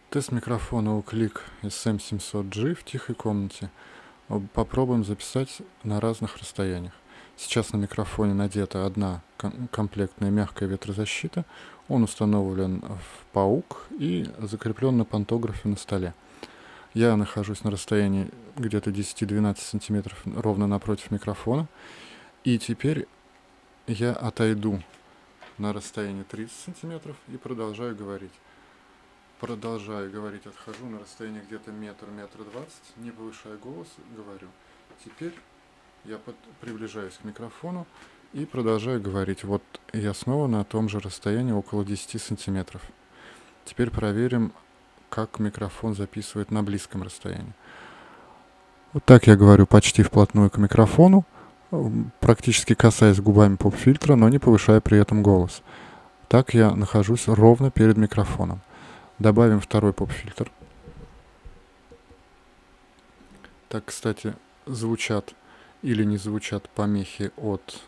Тест микрофона у Cliq SM700G в тихой комнате. Попробуем записать на разных расстояниях. Сейчас на микрофоне надета одна комплектная мягкая ветрозащита. Он установлен в паук и закреплен на пантографе на столе. Я нахожусь на расстоянии где-то 10-12 сантиметров ровно напротив микрофона. И теперь я отойду на расстояние 30 сантиметров и продолжаю говорить. Отхожу на расстояние где-то метр 20, не повышая голос, говорю. Теперь я приближаюсь к микрофону и продолжаю говорить. Вот я снова на том же расстоянии, около 10 сантиметров. Теперь проверим, как микрофон записывает на близком расстоянии. Вот так я говорю почти вплотную к микрофону, практически касаясь губами поп-фильтра, но не повышая при этом голос. Так я нахожусь ровно перед микрофоном. Добавим второй поп-фильтр. Так, кстати, звучат или не звучат помехи от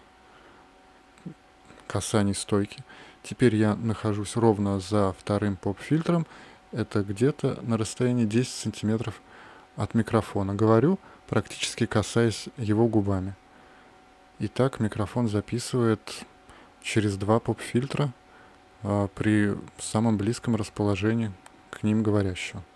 касаний стойки. Теперь я нахожусь ровно за вторым поп-фильтром. Это где-то на расстоянии 10 сантиметров от микрофона. Говорю, практически касаясь его губами. Итак, микрофон записывает через два поп-фильтра при самом близком расположении к ним говорящего.